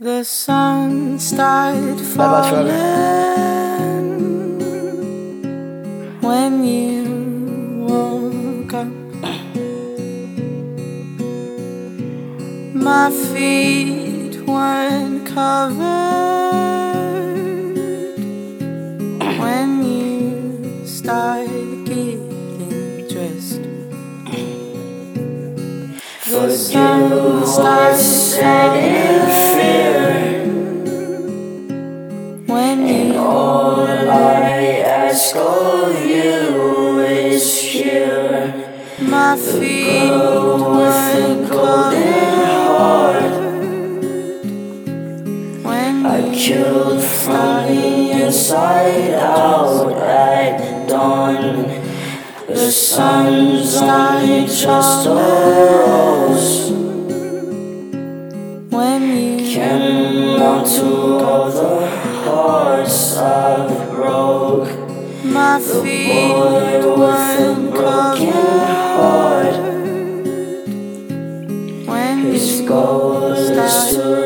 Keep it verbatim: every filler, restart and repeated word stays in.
The sun started falling when you woke up. My feet weren't covered when you started getting dressed. The sun started setting fear when you, all I ask of you is here. My feet weren't covered when I killed from the inside out at dawn. The sun started just arose when you came onto the horse I broke. My feet weren't covered when his ghost started